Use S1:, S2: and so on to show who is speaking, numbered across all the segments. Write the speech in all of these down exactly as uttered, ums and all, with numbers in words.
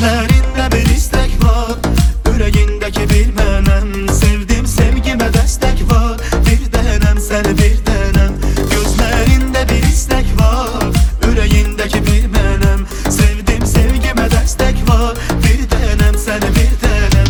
S1: Gözlerinde bir istek var, yüreğindeki bilmenem. Sevdim sevgime destek var, bir denem seni bir denem. Gözlerinde bir istek var, yüreğindeki bilmenem. Sevdim sevgime destek var, bir denem seni bir denem.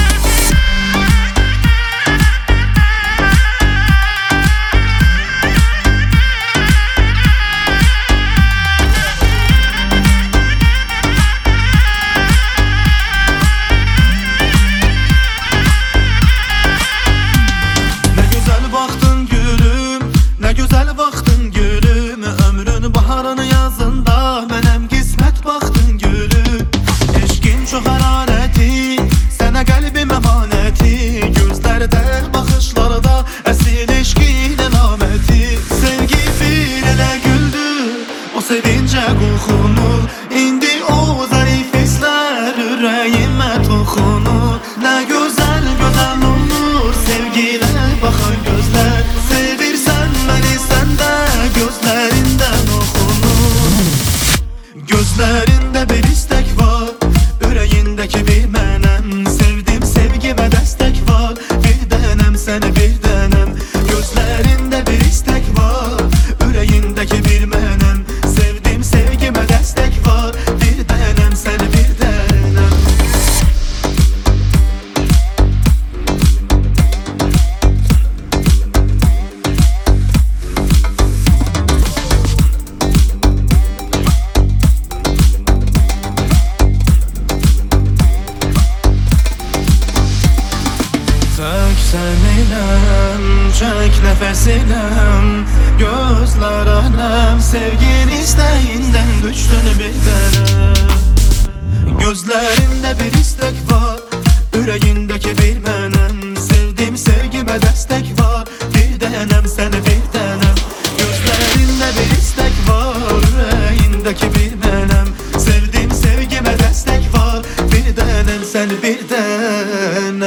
S1: Güzel baktın gülüm, ömrün baharını yazında benim kısmet baktın gülüm. Eşkin çok harareti, sana kalbim emaneti. Gözlerde bakışlarda esil eşkin elameti. Sevgi bir ele güldü, o sevince kokunur. İndi o zarif hisler yüreğime dokunur. Ne güzel güzel olur sevgiyle bakan gözler. Sevirsen beni sende gözlerinden okunur. Gözlerinde bir istek var, yüreğindeki bir menem. Sevdim sevgime destek var, bir denem seni bir denem. Gözlerinde bir istek var, yüreğindeki bir menem. Sevdim sevgime destek var, bir denem seni bir denem. Tök seninem, çek nefesinem. Gözler alem, sevgin isteğinden düştün birden. Gözlerinde bir istek var, yüreğindeki bir menem. Sevdim sevgime destek var, bir denem seni bir denem. Gözlerinde bir istek var, yüreğindeki bir menem. Sevdim sevgime destek var, bir denem seni bir denem.